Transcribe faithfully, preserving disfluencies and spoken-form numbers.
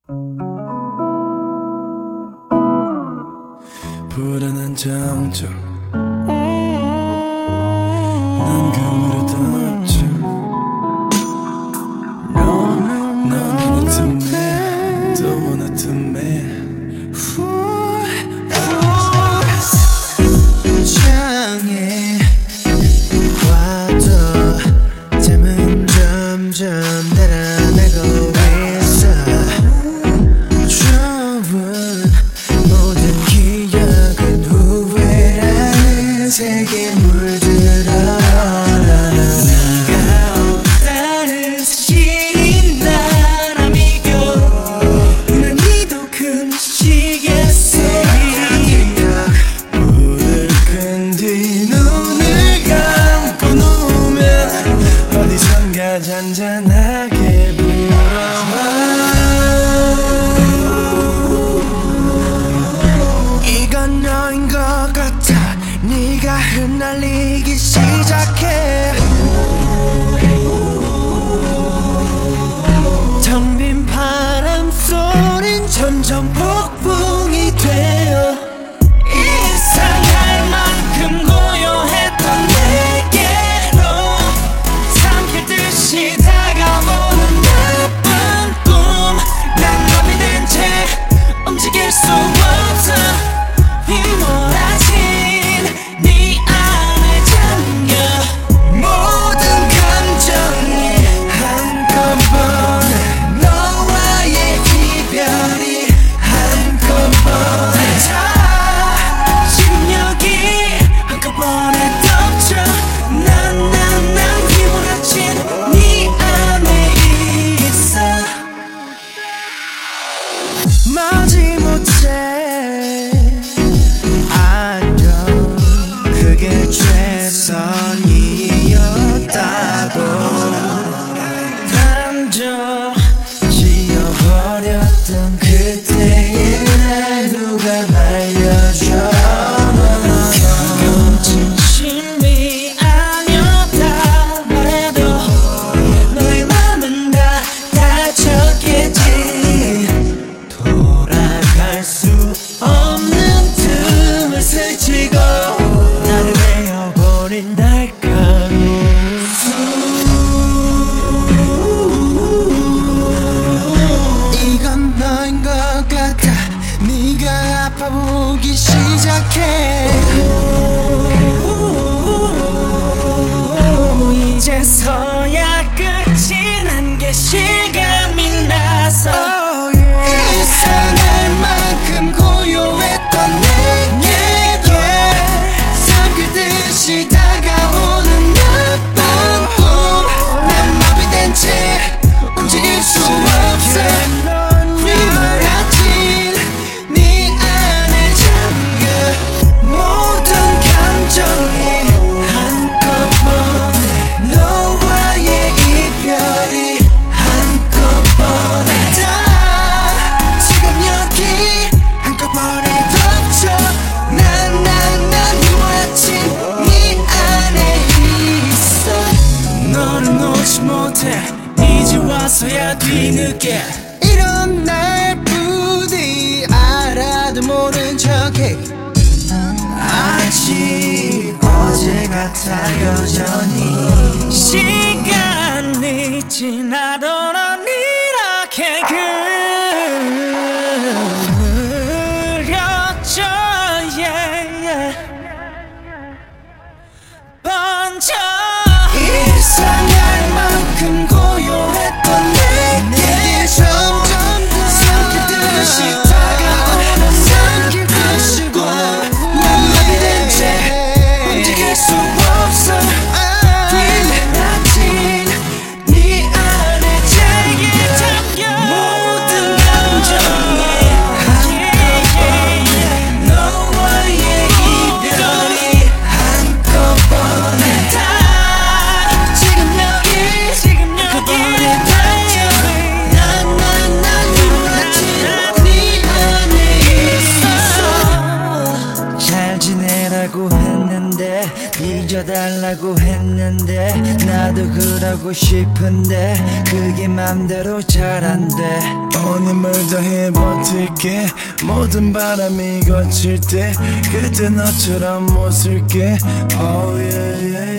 불안한 정적 난 그물에 덮쳐 너는 틈에 너무나 틈에 향해 와도 잠은 점점 달아나고 있어. 좋은 모든 기억은 후회라는 색에 물들어. 네가 없다는 사실이 날 안 믿겨. 난 이도 큰 시겠어. 불을 끈 뒤 눈을 감고 누우면 어디선가 잔잔하게 불어와. 이건 너인 것 같아. 네가 흩날리기 시작해. 텅 빈 바람 소린 점점 폭풍이 되어. 이상할 만큼 고요했던 내게로 삼킬듯이 다가오는 나쁜 꿈. 난 겁이 든 채 움직일 수 없어. 휘몰아친 네 안에 잠겨. 모든 감정이 한꺼번에 너와의 이별이 한꺼번에 다 지금 여기 한꺼번에 덮쳐. 난 난 난 휘몰아친 네 안에 있어. 마지못해 알던 그게 최선이었다고. 단정 지어버렸던 그때의 날 누가 말려줘. 그건 진심이 아니었다 말해도 너의 맘은 다 다쳤겠지. 돌아갈 수 없는 틈을 스치고 나를 베어버린 날카로운 이건 너인 것 같아. 네가 아파보기 시작해. 이제서야 끝이 난 게 실감이 나서. 이상할 만큼 고요했던 내게 삼키듯이 다가오는 나쁜 꿈. 난 마비 된 채 움직일 수 없어. 휘몰아친 네 안에 잠겨. 모든 감정이 한꺼번에 너와의 이별이 한꺼번에 다 지금 여기 한꺼번에 덮쳐. 난 난 난 휘몰아친 네 안에 있어. 너를 놓지 못해 이제 와서야 뒤늦게. 이런 날 부디 알아도 모른 척해. 아직 어제 같아 여전히. 시간이 지나도 넌 이렇게 그을렸죠. yeah, yeah. 번져. 이상할 만큼 고요했던 내게 점점 삼키듯이 다가오는 삼킬듯이 난 마비된 채 움직일 수 없어. 휘몰아친 네 안에 제게 잠겨. 모든 감정이 너와의 이별이 한꺼번에 다 지금 여기 지금 여기 닿쳐. 난 난 난 휘몰아친 네 안에 있어. 잘 지내라고 했는데 잊어달라고 했는데 나도 그러고 싶은데 그게 맘대로 잘 안 돼. 오늘 물 기도해 버틸게 모든 바람이 거칠 때 그때 너처럼 못 쓸게 oh yeah, yeah.